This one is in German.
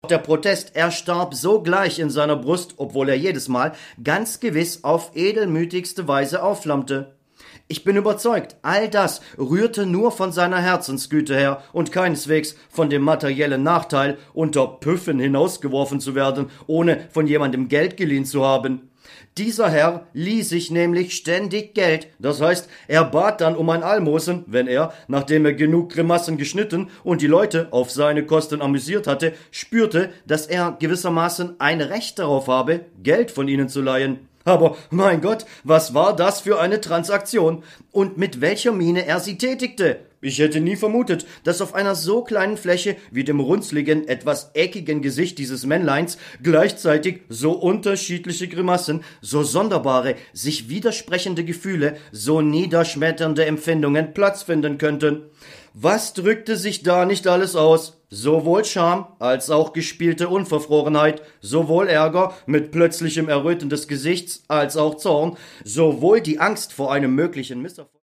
der Protest erstarb sogleich in seiner Brust, obwohl er jedes Mal ganz gewiss auf edelmütigste Weise aufflammte. Ich bin überzeugt, all das rührte nur von seiner Herzensgüte her und keineswegs von dem materiellen Nachteil, unter Püffen hinausgeworfen zu werden, ohne von jemandem Geld geliehen zu haben. Dieser Herr lieh sich nämlich ständig Geld, das heißt, er bat dann um ein Almosen, wenn er, nachdem er genug Grimassen geschnitten und die Leute auf seine Kosten amüsiert hatte, spürte, dass er gewissermaßen ein Recht darauf habe, Geld von ihnen zu leihen. Aber, mein Gott, was war das für eine Transaktion? Und mit welcher Miene er sie tätigte? Ich hätte nie vermutet, dass auf einer so kleinen Fläche wie dem runzligen, etwas eckigen Gesicht dieses Männleins gleichzeitig so unterschiedliche Grimassen, so sonderbare, sich widersprechende Gefühle, so niederschmetternde Empfindungen Platz finden könnten. Was drückte sich da nicht alles aus? Sowohl Scham als auch gespielte Unverfrorenheit, sowohl Ärger mit plötzlichem Erröten des Gesichts als auch Zorn, sowohl die Angst vor einem möglichen Misserfolg.